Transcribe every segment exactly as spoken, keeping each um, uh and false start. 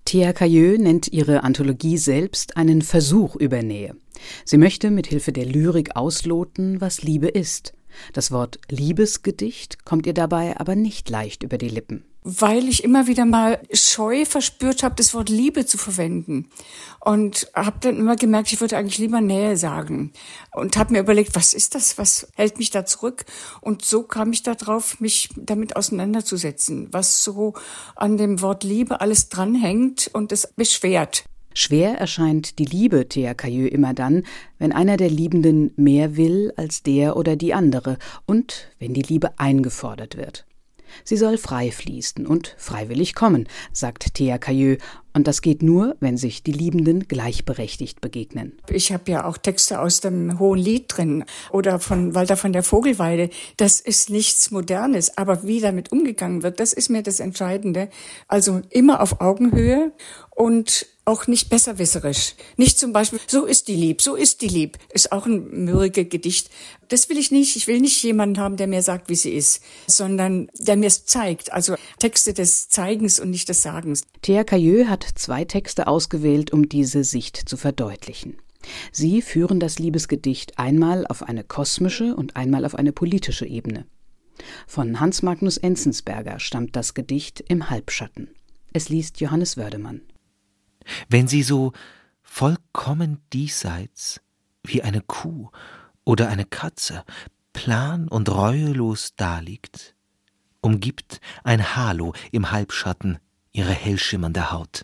Thea Cayeux nennt ihre Anthologie selbst einen Versuch über Nähe. Sie möchte mit Hilfe der Lyrik ausloten, was Liebe ist. Das Wort Liebesgedicht kommt ihr dabei aber nicht leicht über die Lippen. Weil ich immer wieder mal Scheu verspürt habe, das Wort Liebe zu verwenden. Und habe dann immer gemerkt, ich würde eigentlich lieber Nähe sagen. Und habe mir überlegt, was ist das, was hält mich da zurück? Und so kam ich da drauf, mich damit auseinanderzusetzen, was so an dem Wort Liebe alles dranhängt und es beschwert. Schwer erscheint die Liebe Thea Cayeux immer dann, wenn einer der Liebenden mehr will als der oder die andere und wenn die Liebe eingefordert wird. Sie soll frei fließen und freiwillig kommen, sagt Thea Cayeux. Und das geht nur, wenn sich die Liebenden gleichberechtigt begegnen. Ich habe ja auch Texte aus dem Hohen Lied drin oder von Walter von der Vogelweide. Das ist nichts Modernes, aber wie damit umgegangen wird, das ist mir das Entscheidende. Also immer auf Augenhöhe und auch nicht besserwisserisch. Nicht zum Beispiel, so ist die lieb, so ist die lieb. Ist auch ein mürriges Gedicht. Das will ich nicht. Ich will nicht jemanden haben, der mir sagt, wie sie ist, sondern der mir es zeigt. Also Texte des Zeigens und nicht des Sagens. Thea Cayeux hat zwei Texte ausgewählt, um diese Sicht zu verdeutlichen. Sie führen das Liebesgedicht einmal auf eine kosmische und einmal auf eine politische Ebene. Von Hans Magnus Enzensberger stammt das Gedicht Im Halbschatten. Es liest Johannes Wördemann. Wenn sie so vollkommen diesseits wie eine Kuh oder eine Katze plan und reuelos daliegt, umgibt ein Halo im Halbschatten ihre hellschimmernde Haut.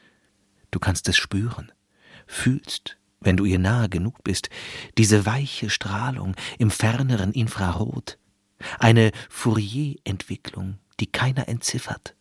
Du kannst es spüren, fühlst, wenn du ihr nahe genug bist, diese weiche Strahlung im ferneren Infrarot, eine Fourier-Entwicklung, die keiner entziffert.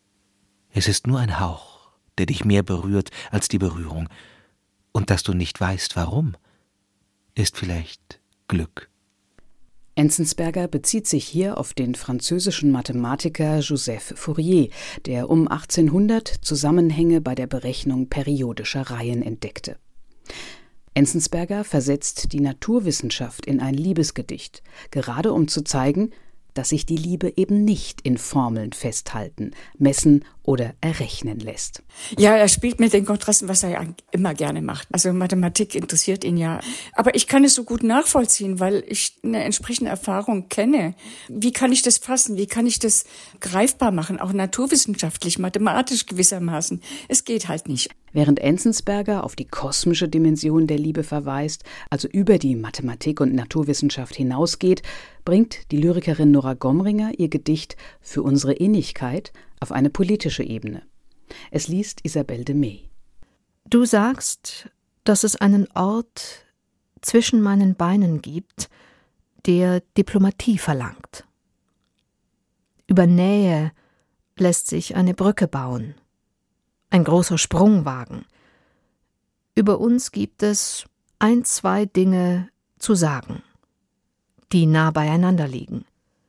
Es ist nur ein Hauch, der dich mehr berührt als die Berührung. Und dass du nicht weißt, warum, ist vielleicht Glück. Enzensberger bezieht sich hier auf den französischen Mathematiker Joseph Fourier, der um achtzehnhundert Zusammenhänge bei der Berechnung periodischer Reihen entdeckte. Enzensberger versetzt die Naturwissenschaft in ein Liebesgedicht, gerade um zu zeigen, dass sich die Liebe eben nicht in Formeln festhalten, messen oder errechnen lässt. Ja, er spielt mit den Kontrasten, was er ja immer gerne macht. Also Mathematik interessiert ihn ja. Aber ich kann es so gut nachvollziehen, weil ich eine entsprechende Erfahrung kenne. Wie kann ich das fassen? Wie kann ich das greifbar machen? Auch naturwissenschaftlich, mathematisch gewissermaßen. Es geht halt nicht. Während Enzensberger auf die kosmische Dimension der Liebe verweist, also über die Mathematik und Naturwissenschaft hinausgeht, bringt die Lyrikerin Nora Gomringer ihr Gedicht Für unsere Innigkeit auf eine politische Ebene. Es liest Isabelle de May. Du sagst, dass es einen Ort zwischen meinen Beinen gibt, der Diplomatie verlangt. Über Nähe lässt sich eine Brücke bauen, ein großer Sprungwagen. Über uns gibt es ein, zwei Dinge zu sagen, die nah beieinander liegen.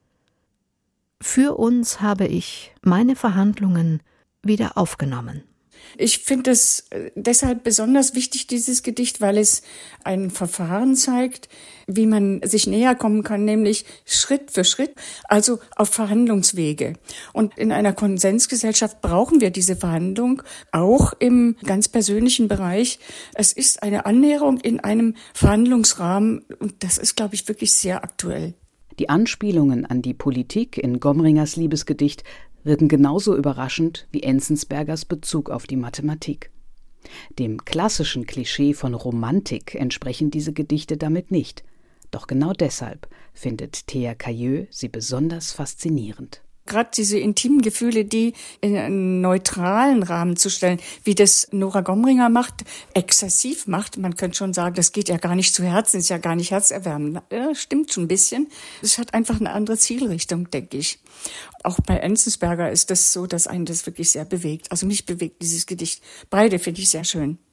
Für uns habe ich meine Verhandlungen wieder aufgenommen. Ich finde es deshalb besonders wichtig, dieses Gedicht, weil es ein Verfahren zeigt, wie man sich näher kommen kann, nämlich Schritt für Schritt, also auf Verhandlungswege. Und in einer Konsensgesellschaft brauchen wir diese Verhandlung, auch im ganz persönlichen Bereich. Es ist eine Annäherung in einem Verhandlungsrahmen und das ist, glaube ich, wirklich sehr aktuell. Die Anspielungen an die Politik in Gomringers Liebesgedicht wirken genauso überraschend wie Enzensbergers Bezug auf die Mathematik. Dem klassischen Klischee von Romantik entsprechen diese Gedichte damit nicht. Doch genau deshalb findet Thea Cayeux sie besonders faszinierend. Gerade diese intimen Gefühle, die in einen neutralen Rahmen zu stellen, wie das Nora Gomringer macht, exzessiv macht. Man könnte schon sagen, das geht ja gar nicht zu Herzen, ist ja gar nicht herzerwärmend. Ja, stimmt schon ein bisschen. Es hat einfach eine andere Zielrichtung, denke ich. Auch bei Enzensberger ist das so, dass einen das wirklich sehr bewegt. Also mich bewegt dieses Gedicht. Beide finde ich sehr schön.